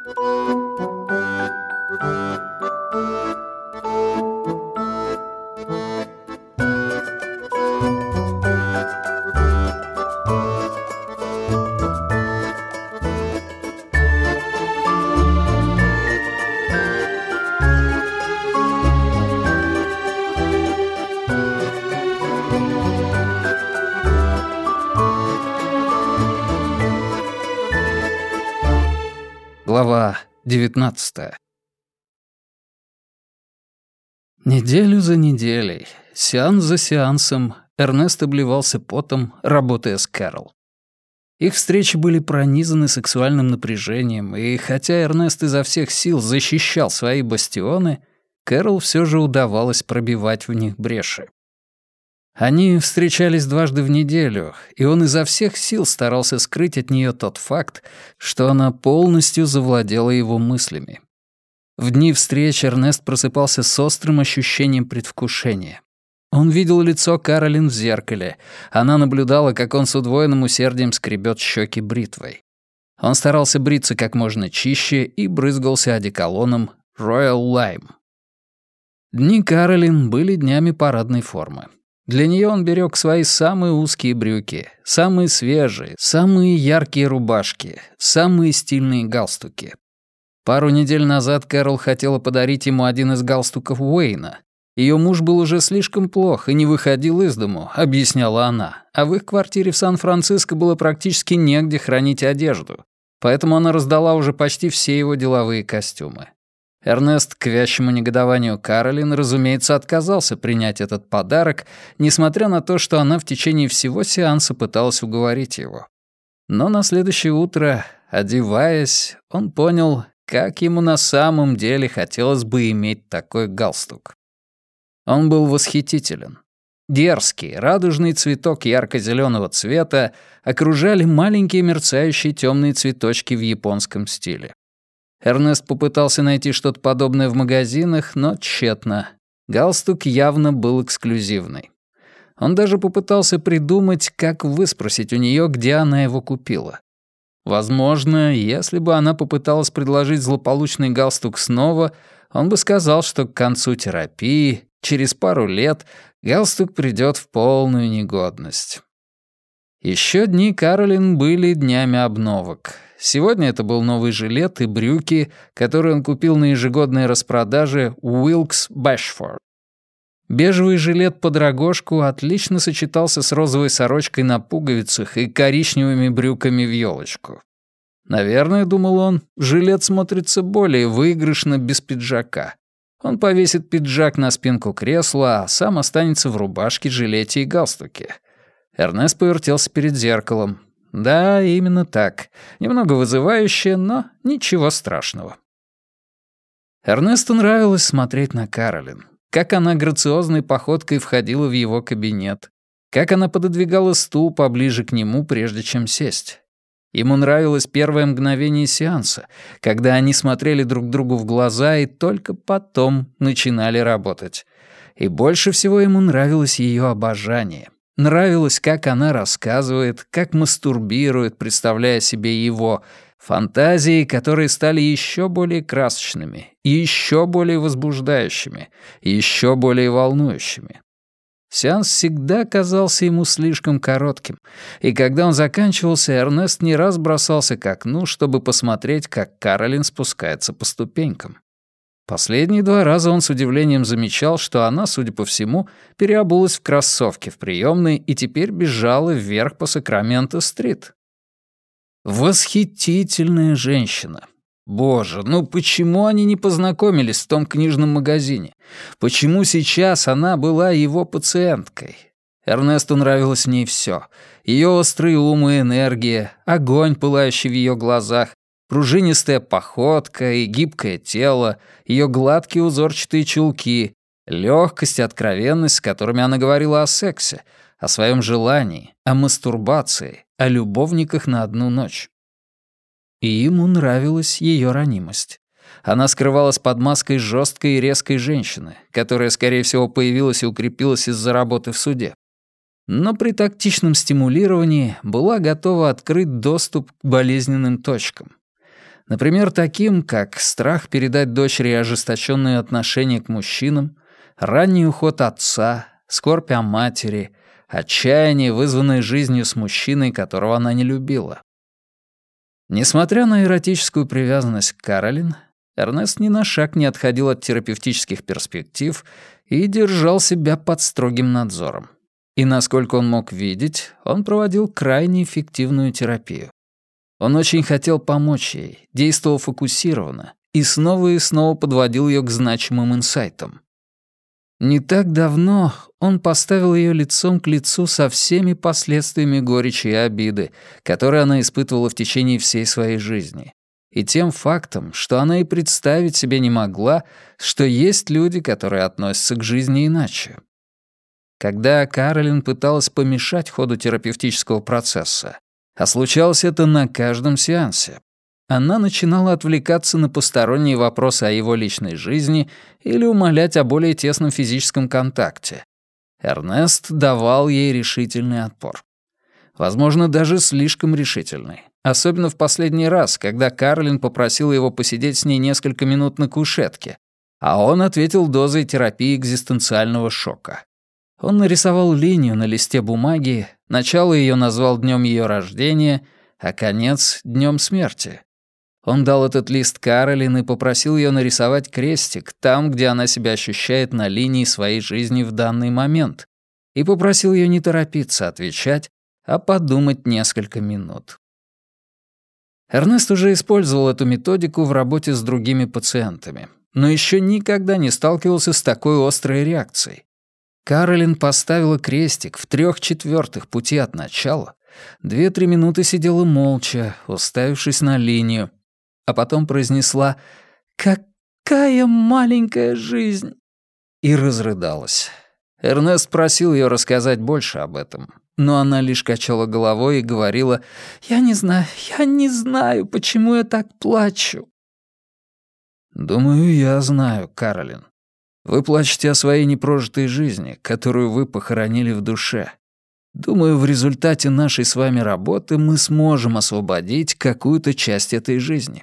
Глава 19. Неделю за неделей, сеанс за сеансом, Эрнест обливался потом, работая с Кэрол. Их встречи были пронизаны сексуальным напряжением, и хотя Эрнест изо всех сил защищал свои бастионы, Кэрол все же удавалось пробивать в них бреши. Они встречались дважды в неделю, и он изо всех сил старался скрыть от нее тот факт, что она полностью завладела его мыслями. В дни встреч Эрнест просыпался с острым ощущением предвкушения. Он видел лицо Каролин в зеркале. Она наблюдала, как он с удвоенным усердием скребет щеки бритвой. Он старался бриться как можно чище и брызгался одеколоном Royal Lime. Дни Каролин были днями парадной формы. Для нее он берег свои самые узкие брюки, самые свежие, самые яркие рубашки, самые стильные галстуки. Пару недель назад Кэрол хотела подарить ему один из галстуков Уэйна. Ее муж был уже слишком плох и не выходил из дому, объясняла она, а в их квартире в Сан-Франциско было практически негде хранить одежду, поэтому она раздала уже почти все его деловые костюмы. Эрнест, к вящему негодованию Каролин, разумеется, отказался принять этот подарок, несмотря на то, что она в течение всего сеанса пыталась уговорить его. Но на следующее утро, одеваясь, он понял, как ему на самом деле хотелось бы иметь такой галстук. Он был восхитителен. Дерзкий, радужный цветок ярко-зелёного цвета окружали маленькие мерцающие темные цветочки в японском стиле. Эрнест попытался найти что-то подобное в магазинах, но тщетно. Галстук явно был эксклюзивный. Он даже попытался придумать, как выспросить у нее, где она его купила. Возможно, если бы она попыталась предложить злополучный галстук снова, он бы сказал, что к концу терапии, через пару лет, галстук придёт в полную негодность. Еще дни Каролин были днями обновок. Сегодня это был новый жилет и брюки, которые он купил на ежегодной распродаже Wilkes Bashford. Бежевый жилет под рогожку отлично сочетался с розовой сорочкой на пуговицах и коричневыми брюками в ёлочку. Наверное, думал он, жилет смотрится более выигрышно без пиджака. Он повесит пиджак на спинку кресла, а сам останется в рубашке, жилете и галстуке. Эрнест повертелся перед зеркалом. Да, именно так. Немного вызывающе, но ничего страшного. Эрнесту нравилось смотреть на Каролин. Как она грациозной походкой входила в его кабинет. Как она пододвигала стул поближе к нему, прежде чем сесть. Ему нравилось первое мгновение сеанса, когда они смотрели друг другу в глаза и только потом начинали работать. И больше всего ему нравилось ее обожание. Нравилось, как она рассказывает, как мастурбирует, представляя себе его, фантазии, которые стали еще более красочными, еще более возбуждающими, еще более волнующими. Сеанс всегда казался ему слишком коротким, и когда он заканчивался, Эрнест не раз бросался к окну, чтобы посмотреть, как Каролин спускается по ступенькам. Последние 2 раза он с удивлением замечал, что она, судя по всему, переобулась в кроссовки в приёмной и теперь бежала вверх по Сакраменто-стрит. Восхитительная женщина. Боже, ну почему они не познакомились в том книжном магазине? Почему сейчас она была его пациенткой? Эрнесту нравилось в ней всё. Её острый ум и энергия, огонь, пылающий в её глазах, пружинистая походка и гибкое тело, ее гладкие узорчатые чулки, легкость и откровенность, с которыми она говорила о сексе, о своем желании, о мастурбации, о любовниках на одну ночь. И ему нравилась ее ранимость. Она скрывалась под маской жесткой и резкой женщины, которая, скорее всего, появилась и укрепилась из-за работы в суде. Но при тактичном стимулировании была готова открыть доступ к болезненным точкам. Например, таким, как страх передать дочери ожесточенные отношения к мужчинам, ранний уход отца, скорбь о матери, отчаяние, вызванное жизнью с мужчиной, которого она не любила. Несмотря на эротическую привязанность к Каролин, Эрнест ни на шаг не отходил от терапевтических перспектив и держал себя под строгим надзором. И, насколько он мог видеть, он проводил крайне эффективную терапию. Он очень хотел помочь ей, действовал фокусированно и снова подводил ее к значимым инсайтам. Не так давно он поставил ее лицом к лицу со всеми последствиями горечи и обиды, которые она испытывала в течение всей своей жизни, и тем фактом, что она и представить себе не могла, что есть люди, которые относятся к жизни иначе. Когда Каролин пыталась помешать ходу терапевтического процесса, а случалось это на каждом сеансе, она начинала отвлекаться на посторонние вопросы о его личной жизни или умолять о более тесном физическом контакте. Эрнест давал ей решительный отпор. Возможно, даже слишком решительный. Особенно в последний раз, когда Каролин попросила его посидеть с ней несколько минут на кушетке, а он ответил дозой терапии экзистенциального шока. Он нарисовал линию на листе бумаги, начало ее назвал днем ее рождения, а конец — днем смерти. Он дал этот лист Каролин и попросил ее нарисовать крестик там, где она себя ощущает на линии своей жизни в данный момент, и попросил ее не торопиться отвечать, а подумать несколько минут. Эрнест уже использовал эту методику в работе с другими пациентами, но еще никогда не сталкивался с такой острой реакцией. Каролин поставила крестик в 3/4 пути от начала, 2-3 минуты сидела молча, уставившись на линию, а потом произнесла «Какая маленькая жизнь!» и разрыдалась. Эрнест просил ее рассказать больше об этом, но она лишь качала головой и говорила я не знаю, почему я так плачу». «Думаю, я знаю, Каролин. Вы плачете о своей непрожитой жизни, которую вы похоронили в душе. Думаю, в результате нашей с вами работы мы сможем освободить какую-то часть этой жизни».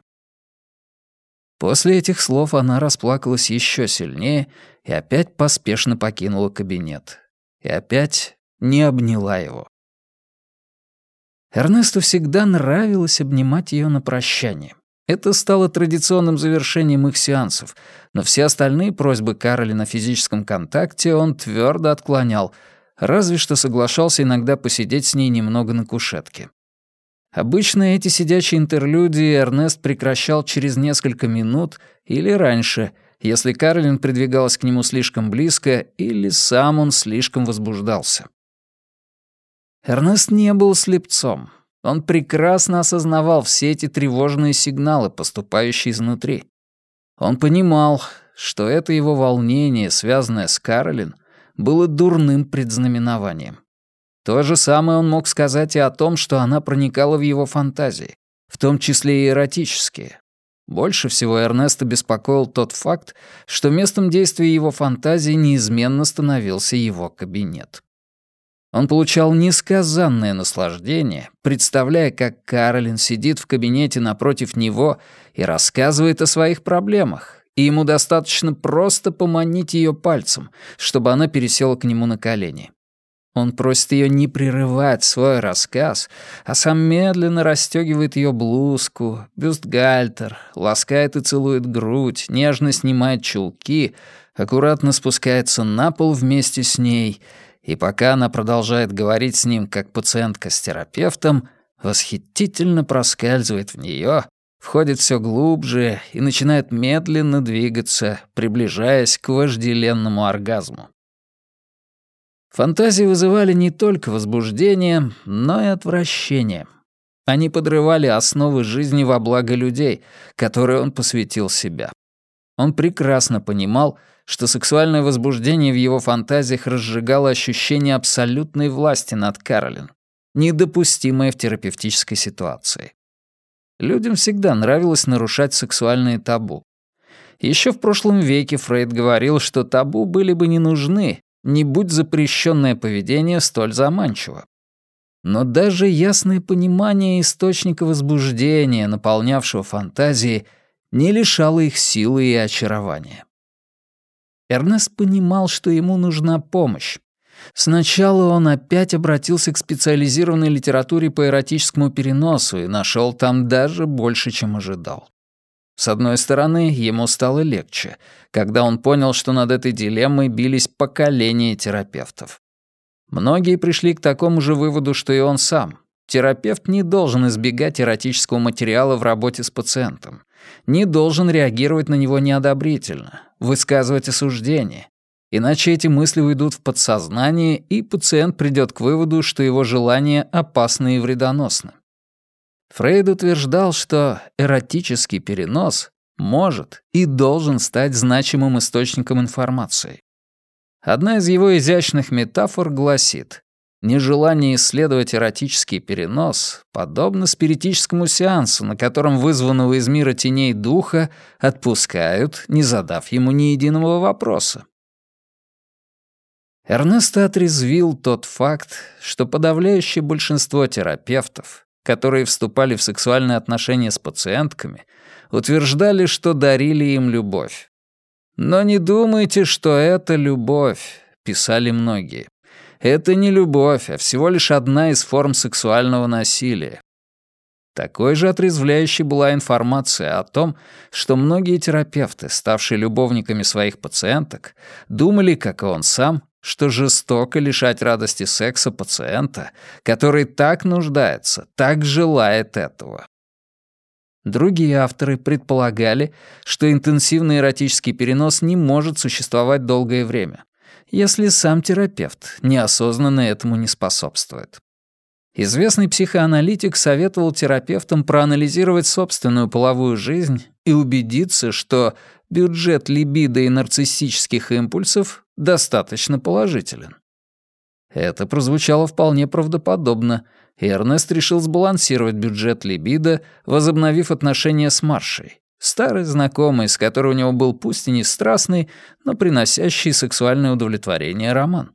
После этих слов она расплакалась еще сильнее и опять поспешно покинула кабинет. И опять не обняла его. Эрнесту всегда нравилось обнимать ее на прощание. Это стало традиционным завершением их сеансов, но все остальные просьбы Каролин о физическом контакте он твердо отклонял, разве что соглашался иногда посидеть с ней немного на кушетке. Обычно эти сидячие интерлюдии Эрнест прекращал через несколько минут или раньше, если Каролин придвигалась к нему слишком близко или сам он слишком возбуждался. Эрнест не был слепцом. Он прекрасно осознавал все эти тревожные сигналы, поступающие изнутри. Он понимал, что это его волнение, связанное с Каролин, было дурным предзнаменованием. То же самое он мог сказать и о том, что она проникала в его фантазии, в том числе и эротические. Больше всего Эрнеста беспокоил тот факт, что местом действия его фантазии неизменно становился его кабинет. Он получал несказанное наслаждение, представляя, как Каролин сидит в кабинете напротив него и рассказывает о своих проблемах, и ему достаточно просто поманить ее пальцем, чтобы она пересела к нему на колени. Он просит ее не прерывать свой рассказ, а сам медленно расстегивает ее блузку, бюстгальтер, ласкает и целует грудь, нежно снимает чулки, аккуратно спускается на пол вместе с ней, и пока она продолжает говорить с ним, как пациентка с терапевтом, восхитительно проскальзывает в нее, входит все глубже и начинает медленно двигаться, приближаясь к вожделенному оргазму. Фантазии вызывали не только возбуждение, но и отвращение. Они подрывали основы жизни во благо людей, которые он посвятил себя. Он прекрасно понимал, что сексуальное возбуждение в его фантазиях разжигало ощущение абсолютной власти над Каролин, недопустимое в терапевтической ситуации. Людям всегда нравилось нарушать сексуальные табу. Еще в прошлом веке Фрейд говорил, что табу были бы не нужны, не будь запрещенное поведение столь заманчиво. Но даже ясное понимание источника возбуждения, наполнявшего фантазии, не лишало их силы и очарования. Эрнест понимал, что ему нужна помощь. Сначала он опять обратился к специализированной литературе по эротическому переносу и нашел там даже больше, чем ожидал. С одной стороны, ему стало легче, когда он понял, что над этой дилеммой бились поколения терапевтов. Многие пришли к такому же выводу, что и он сам. Терапевт не должен избегать эротического материала в работе с пациентом, не должен реагировать на него неодобрительно, высказывать осуждение, иначе эти мысли уйдут в подсознание, и пациент придёт к выводу, что его желания опасны и вредоносны. Фрейд утверждал, что эротический перенос может и должен стать значимым источником информации. Одна из его изящных метафор гласит: нежелание исследовать эротический перенос подобно спиритическому сеансу, на котором вызванного из мира теней духа отпускают, не задав ему ни единого вопроса. Эрнеста отрезвил тот факт, что подавляющее большинство терапевтов, которые вступали в сексуальные отношения с пациентками, утверждали, что дарили им любовь. «Но не думайте, что это любовь», — писали многие. «Это не любовь, а всего лишь одна из форм сексуального насилия». Такой же отрезвляющей была информация о том, что многие терапевты, ставшие любовниками своих пациенток, думали, как и он сам, что жестоко лишать радости секса пациента, который так нуждается, так желает этого. Другие авторы предполагали, что интенсивный эротический перенос не может существовать долгое время, если сам терапевт неосознанно этому не способствует. Известный психоаналитик советовал терапевтам проанализировать собственную половую жизнь и убедиться, что бюджет либидо и нарциссических импульсов достаточно положителен. Это прозвучало вполне правдоподобно, и Эрнест решил сбалансировать бюджет либидо, возобновив отношения с Маршей, старой знакомой, с которой у него был пусть и не страстный, но приносящий сексуальное удовлетворение роман.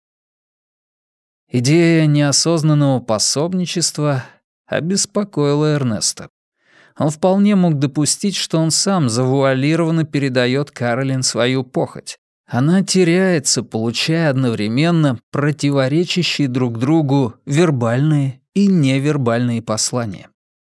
Идея неосознанного пособничества обеспокоила Эрнеста. Он вполне мог допустить, что он сам завуалированно передает Каролин свою похоть. Она теряется, получая одновременно противоречащие друг другу вербальные и невербальные послания.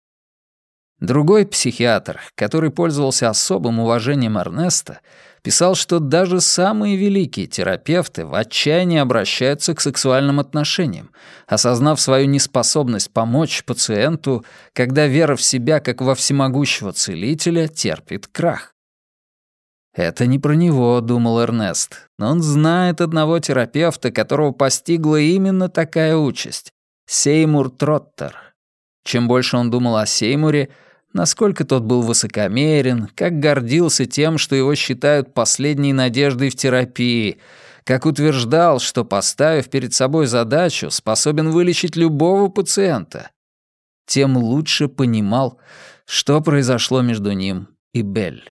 Другой психиатр, который пользовался особым уважением Эрнеста, писал, что даже самые великие терапевты в отчаянии обращаются к сексуальным отношениям, осознав свою неспособность помочь пациенту, когда вера в себя как во всемогущего целителя терпит крах. «Это не про него», — думал Эрнест, но он знает одного терапевта, которого постигла именно такая участь — Сеймур Троттер. Чем больше он думал о Сеймуре, насколько тот был высокомерен, как гордился тем, что его считают последней надеждой в терапии, как утверждал, что, поставив перед собой задачу, способен вылечить любого пациента, тем лучше понимал, что произошло между ним и Белль.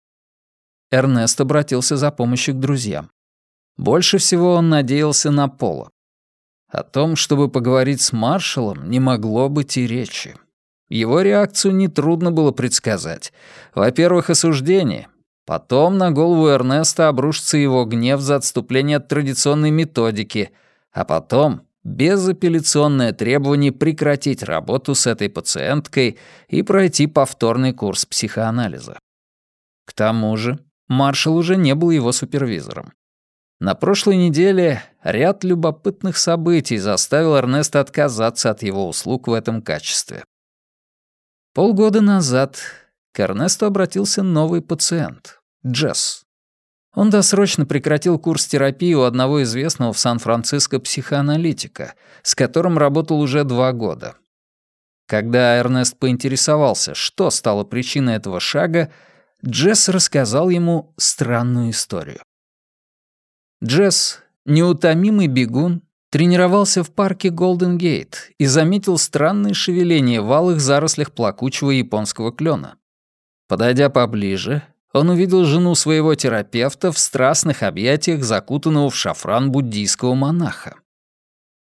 Эрнест обратился за помощью к друзьям. Больше всего он надеялся на Пола. О том, чтобы поговорить с маршалом, не могло быть и речи. Его реакцию нетрудно было предсказать. Во-первых, осуждение. Потом на голову Эрнеста обрушится его гнев за отступление от традиционной методики. А потом безапелляционное требование прекратить работу с этой пациенткой и пройти повторный курс психоанализа. К тому же маршал уже не был его супервизором. На прошлой неделе ряд любопытных событий заставил Эрнеста отказаться от его услуг в этом качестве. Полгода назад к Эрнесту обратился новый пациент — Джесс. Он досрочно прекратил курс терапии у одного известного в Сан-Франциско психоаналитика, с которым работал уже 2 года. Когда Эрнест поинтересовался, что стало причиной этого шага, Джесс рассказал ему странную историю. Джесс, неутомимый бегун, тренировался в парке Голден-Гейт и заметил странные шевеления в алых зарослях плакучего японского клена. Подойдя поближе, он увидел жену своего терапевта в страстных объятиях закутанного в шафран буддийского монаха.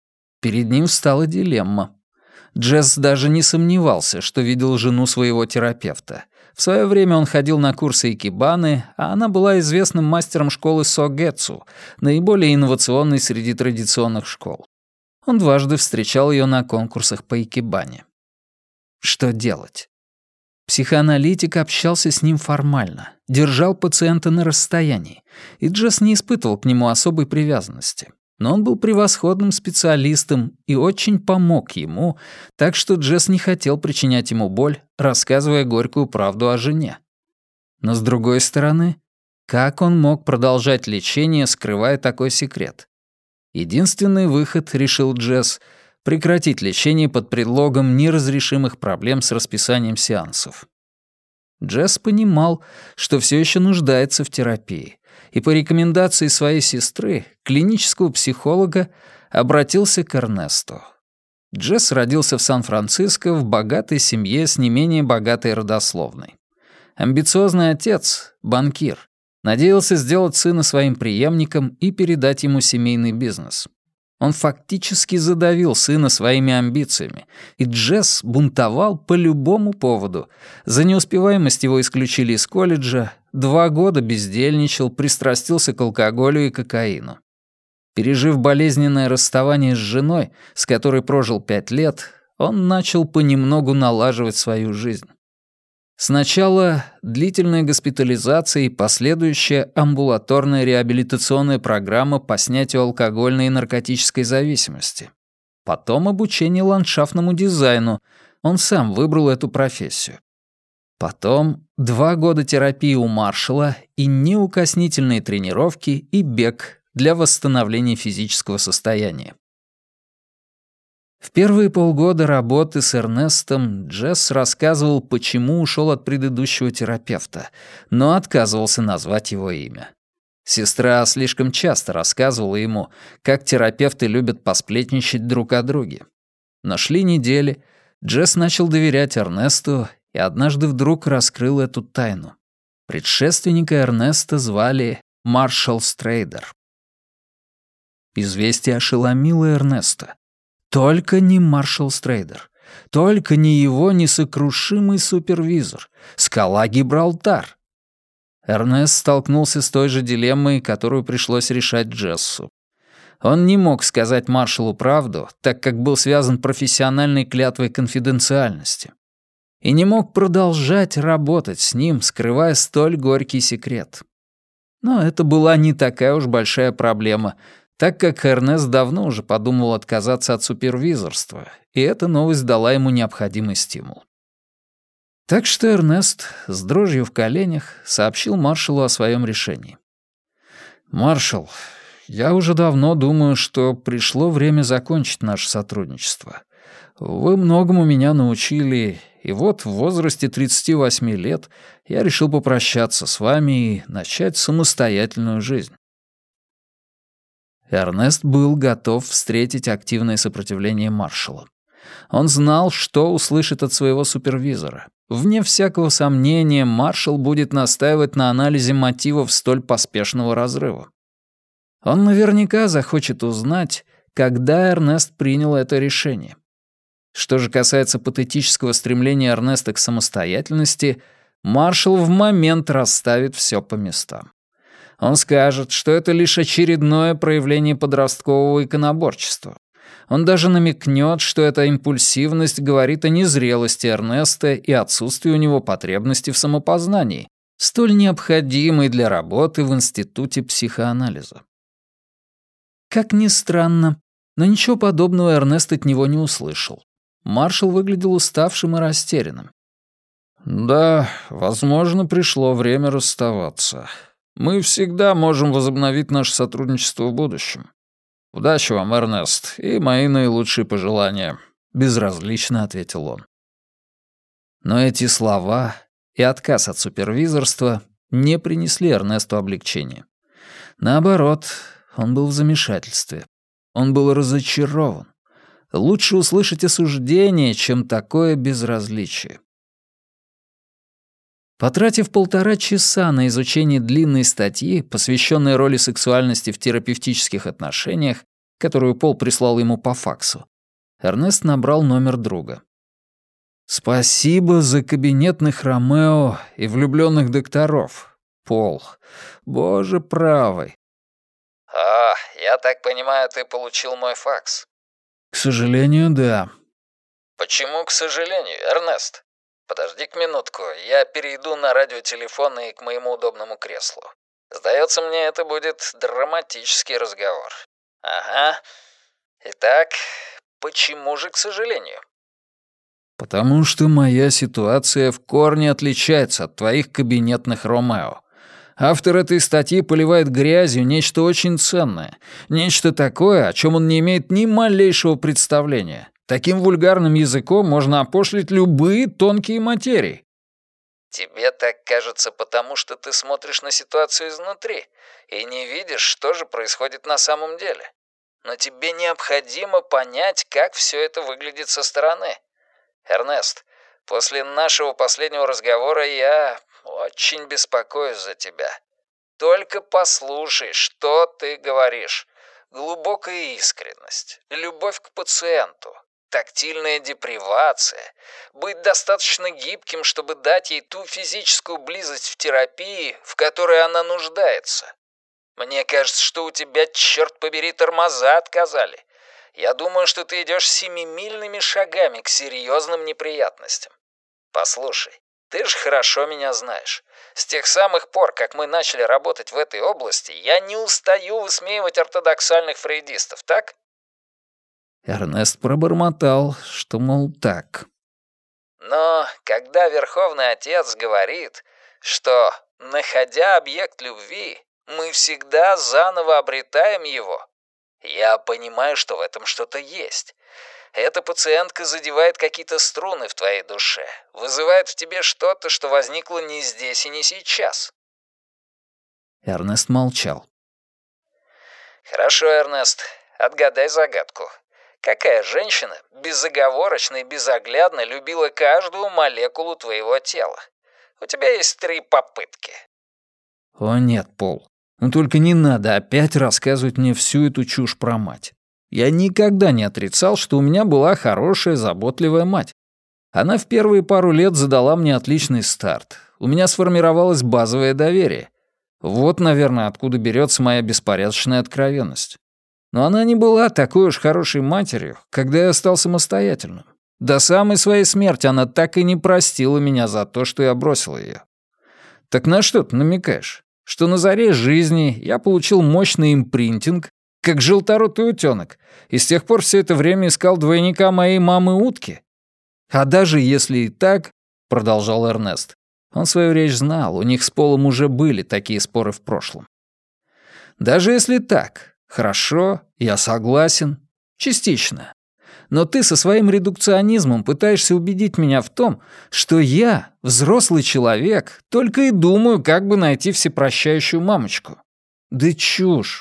Перед ним встала дилемма. Джесс даже не сомневался, что видел жену своего терапевта. В свое время он ходил на курсы икебаны, а она была известным мастером школы Согэцу, наиболее инновационной среди традиционных школ. Он дважды встречал ее на конкурсах по икебане. Что делать? Психоаналитик общался с ним формально, держал пациента на расстоянии, и Джесс не испытывал к нему особой привязанности. Но он был превосходным специалистом и очень помог ему, так что Джесс не хотел причинять ему боль, рассказывая горькую правду о жене. Но с другой стороны, как он мог продолжать лечение, скрывая такой секрет? Единственный выход, решил Джесс, прекратить лечение под предлогом неразрешимых проблем с расписанием сеансов. Джесс понимал, что все еще нуждается в терапии, и по рекомендации своей сестры, клинического психолога, обратился к Эрнесту. Джесс родился в Сан-Франциско в богатой семье с не менее богатой родословной. Амбициозный отец, банкир, надеялся сделать сына своим преемником и передать ему семейный бизнес. Он фактически задавил сына своими амбициями, и Джесс бунтовал по любому поводу. За неуспеваемость его исключили из колледжа, 2 года бездельничал, пристрастился к алкоголю и кокаину. Пережив болезненное расставание с женой, с которой прожил 5 лет, он начал понемногу налаживать свою жизнь. Сначала длительная госпитализация и последующая амбулаторная реабилитационная программа по снятию алкогольной и наркотической зависимости. Потом обучение ландшафтному дизайну. Он сам выбрал эту профессию. Потом 2 года терапии у Маршалла и неукоснительные тренировки и бег для восстановления физического состояния. В первые полгода работы с Эрнестом Джесс рассказывал, почему ушел от предыдущего терапевта, но отказывался назвать его имя. Сестра слишком часто рассказывала ему, как терапевты любят посплетничать друг о друге. Но шли недели, Джесс начал доверять Эрнесту и однажды вдруг раскрыл эту тайну. Предшественника Эрнеста звали Маршалл Стрейдер. Известие ошеломило Эрнеста. Только не Маршалл Стрейдер. Только не его несокрушимый супервизор. Скала Гибралтар. Эрнест столкнулся с той же дилеммой, которую пришлось решать Джессу. Он не мог сказать Маршаллу правду, так как был связан профессиональной клятвой конфиденциальности. И не мог продолжать работать с ним, скрывая столь горький секрет. Но это была не такая уж большая проблема, так как Эрнест давно уже подумал отказаться от супервизорства, и эта новость дала ему необходимый стимул. Так что Эрнест с дрожью в коленях сообщил Маршаллу о своем решении. «Маршалл, я уже давно думаю, что пришло время закончить наше сотрудничество. Вы многому меня научили, и вот в возрасте 38 лет я решил попрощаться с вами и начать самостоятельную жизнь». Эрнест был готов встретить активное сопротивление Маршалла. Он знал, что услышит от своего супервизора. Вне всякого сомнения, Маршалл будет настаивать на анализе мотивов столь поспешного разрыва. Он наверняка захочет узнать, когда Эрнест принял это решение. Что же касается патетического стремления Эрнеста к самостоятельности, Маршалл в момент расставит все по местам. Он скажет, что это лишь очередное проявление подросткового иконоборчества. Он даже намекнет, что эта импульсивность говорит о незрелости Эрнеста и отсутствии у него потребности в самопознании, столь необходимой для работы в институте психоанализа. Как ни странно, но ничего подобного Эрнест от него не услышал. Маршалл выглядел уставшим и растерянным. «Да, возможно, пришло время расставаться. Мы всегда можем возобновить наше сотрудничество в будущем. Удачи вам, Эрнест, и мои наилучшие пожелания», — безразлично ответил он. Но эти слова и отказ от супервизорства не принесли Эрнесту облегчения. Наоборот, он был в замешательстве. Он был разочарован. Лучше услышать осуждение, чем такое безразличие. Потратив 1,5 часа на изучение длинной статьи, посвященной роли сексуальности в терапевтических отношениях, которую Пол прислал ему по факсу, Эрнест набрал номер друга. «Спасибо за кабинетных Ромео и влюбленных докторов, Пол. Боже правый». «О, я так понимаю, ты получил мой факс?» «К сожалению, да». «Почему, к сожалению, Эрнест? Подожди-ка минутку, я перейду на радиотелефон и к моему удобному креслу. Сдается мне, это будет драматический разговор. Ага. Итак, почему же, к сожалению?» «Потому что моя ситуация в корне отличается от твоих кабинетных Ромео. Автор этой статьи поливает грязью нечто очень ценное, нечто такое, о чем он не имеет ни малейшего представления. Таким вульгарным языком можно опошлить любые тонкие материи». «Тебе так кажется, потому что ты смотришь на ситуацию изнутри и не видишь, что же происходит на самом деле. Но тебе необходимо понять, как все это выглядит со стороны. Эрнест, после нашего последнего разговора я очень беспокоюсь за тебя. Только послушай, что ты говоришь. Глубокая искренность, любовь к пациенту, тактильная депривация, быть достаточно гибким, чтобы дать ей ту физическую близость в терапии, в которой она нуждается. Мне кажется, что у тебя, черт побери, тормоза отказали. Я думаю, что ты идешь семимильными шагами к серьезным неприятностям. Послушай, ты же хорошо меня знаешь. С тех самых пор, как мы начали работать в этой области, я не устаю высмеивать ортодоксальных фрейдистов, так?» Эрнест пробормотал, что, мол, так. Но когда Верховный Отец говорит, что, находя объект любви, мы всегда заново обретаем его, я понимаю, что в этом что-то есть. Эта пациентка задевает какие-то струны в твоей душе, вызывает в тебе что-то, что возникло не здесь и не сейчас. Эрнест молчал. Хорошо, Эрнест, отгадай загадку. Какая женщина безоговорочно и безоглядно любила каждую молекулу твоего тела? У тебя есть 3 попытки. О нет, Пол, ну только не надо опять рассказывать мне всю эту чушь про мать. Я никогда не отрицал, что у меня была хорошая, заботливая мать. Она в первые пару лет задала мне отличный старт. У меня сформировалось базовое доверие. Вот, наверное, откуда берется моя беспорядочная откровенность. Но она не была такой уж хорошей матерью, когда я стал самостоятельным. До самой своей смерти она так и не простила меня за то, что я бросил ее. Так на что ты намекаешь? Что на заре жизни я получил мощный импринтинг, как желторотый утёнок, и с тех пор все это время искал двойника моей мамы-утки? А даже если и так, — продолжал Эрнест, — он свою речь знал, у них с Полом уже были такие споры в прошлом. Даже если так, хорошо, я согласен, частично. Но ты со своим редукционизмом пытаешься убедить меня в том, что я, взрослый человек, только и думаю, как бы найти всепрощающую мамочку. Да чушь.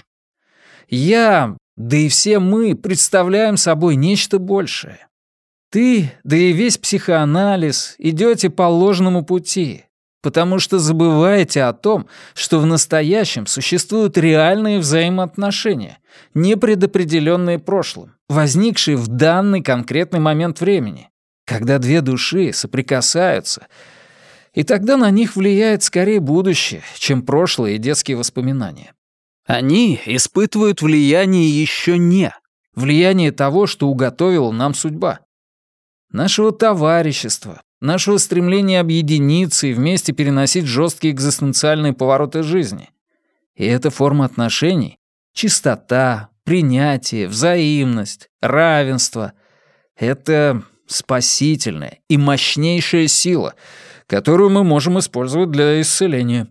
Я, да и все мы представляем собой нечто большее. Ты, да и весь психоанализ идете по ложному пути, потому что забываете о том, что в настоящем существуют реальные взаимоотношения, не предопределенные прошлым, возникшие в данный конкретный момент времени, когда 2 души соприкасаются, и тогда на них влияет скорее будущее, чем прошлое и детские воспоминания. Они испытывают влияние еще не, влияние того, что уготовила нам судьба. Нашего товарищества, нашего стремления объединиться и вместе переносить жесткие экзистенциальные повороты жизни. И эта форма отношений — чистота, принятие, взаимность, равенство — это спасительная и мощнейшая сила, которую мы можем использовать для исцеления.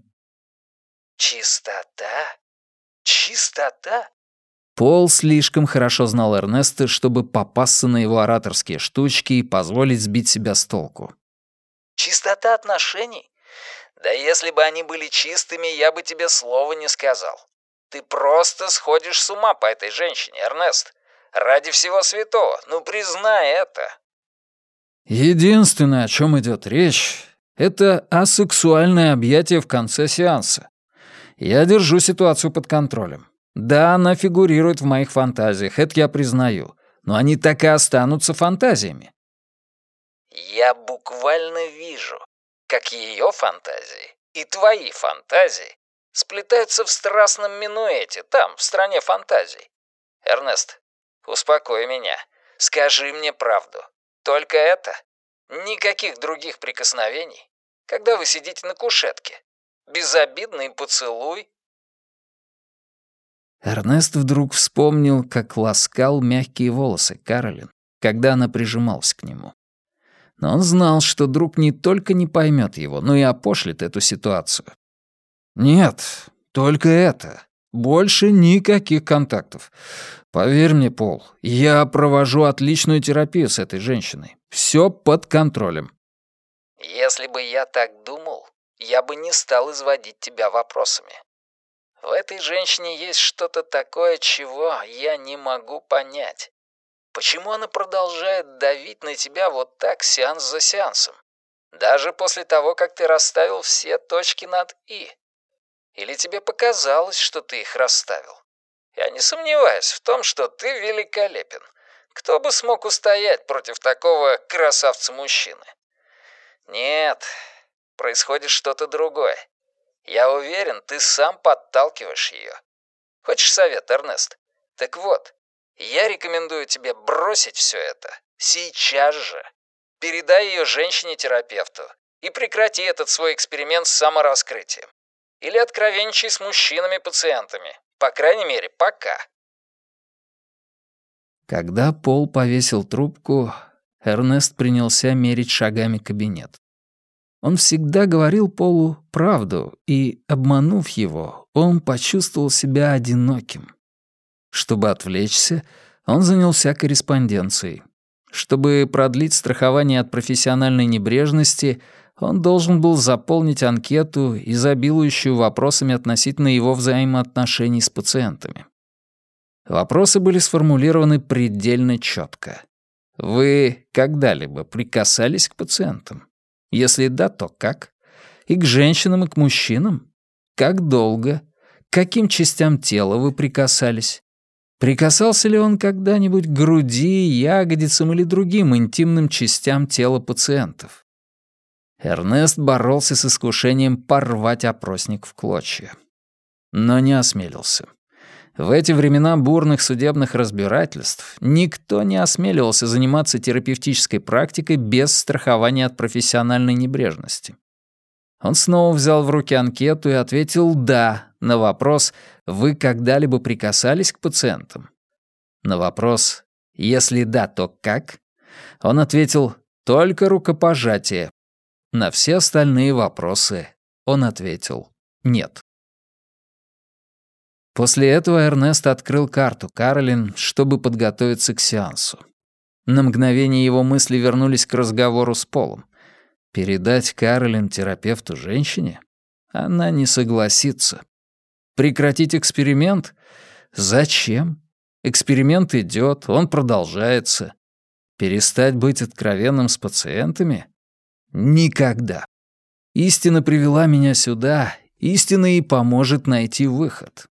Чистота? Чистота? Пол слишком хорошо знал Эрнеста, чтобы попасться на его ораторские штучки и позволить сбить себя с толку. Чистота отношений? Да если бы они были чистыми, я бы тебе слова не сказал. Ты просто сходишь с ума по этой женщине, Эрнест. Ради всего святого, ну признай это. Единственное, о чем идет речь, это асексуальное объятие в конце сеанса. Я держу ситуацию под контролем. Да, она фигурирует в моих фантазиях, это я признаю, но они так и останутся фантазиями. Я буквально вижу, как ее фантазии и твои фантазии сплетаются в страстном минуэте, там, в стране фантазий. Эрнест, успокой меня. Скажи мне правду. Только это? Никаких других прикосновений? Когда вы сидите на кушетке? Безобидный поцелуй? Эрнест вдруг вспомнил, как ласкал мягкие волосы Каролин, когда она прижималась к нему. Но он знал, что друг не только не поймет его, но и опошлит эту ситуацию. «Нет, только это. Больше никаких контактов. Поверь мне, Пол, я провожу отличную терапию с этой женщиной. Все под контролем». Если бы я так думал, я бы не стал изводить тебя вопросами. В этой женщине есть что-то такое, чего я не могу понять. Почему она продолжает давить на тебя вот так сеанс за сеансом? Даже после того, как ты расставил все точки над «и». Или тебе показалось, что ты их расставил? Я не сомневаюсь в том, что ты великолепен. Кто бы смог устоять против такого красавца-мужчины? Нет, происходит что-то другое. Я уверен, ты сам подталкиваешь ее. Хочешь совет, Эрнест? Так вот, я рекомендую тебе бросить все это сейчас же. Передай ее женщине-терапевту и прекрати этот свой эксперимент с самораскрытием. Или откровенничай с мужчинами-пациентами. По крайней мере, пока. Когда Пол повесил трубку, Эрнест принялся мерить шагами кабинет. Он всегда говорил Полу правду, и, обманув его, он почувствовал себя одиноким. Чтобы отвлечься, он занялся корреспонденцией. Чтобы продлить страхование от профессиональной небрежности, он должен был заполнить анкету, изобилующую вопросами относительно его взаимоотношений с пациентами. Вопросы были сформулированы предельно четко. Вы когда-либо прикасались к пациентам? Если да, то как? И к женщинам, и к мужчинам? Как долго? К каким частям тела вы прикасались? Прикасался ли он когда-нибудь к груди, ягодицам или другим интимным частям тела пациентов? Эрнест боролся с искушением порвать опросник в клочья. Но не осмелился. В эти времена бурных судебных разбирательств никто не осмеливался заниматься терапевтической практикой без страхования от профессиональной небрежности. Он снова взял в руки анкету и ответил «да» на вопрос «Вы когда-либо прикасались к пациентам?». На вопрос «Если да, то как?», он ответил «Только рукопожатие». На все остальные вопросы он ответил «нет». После этого Эрнест открыл карту Каролин, чтобы подготовиться к сеансу. На мгновение его мысли вернулись к разговору с Полом. Передать Каролин терапевту женщине? Она не согласится. Прекратить эксперимент? Зачем? Эксперимент идет, он продолжается. Перестать быть откровенным с пациентами? Никогда. Истина привела меня сюда, истина и поможет найти выход.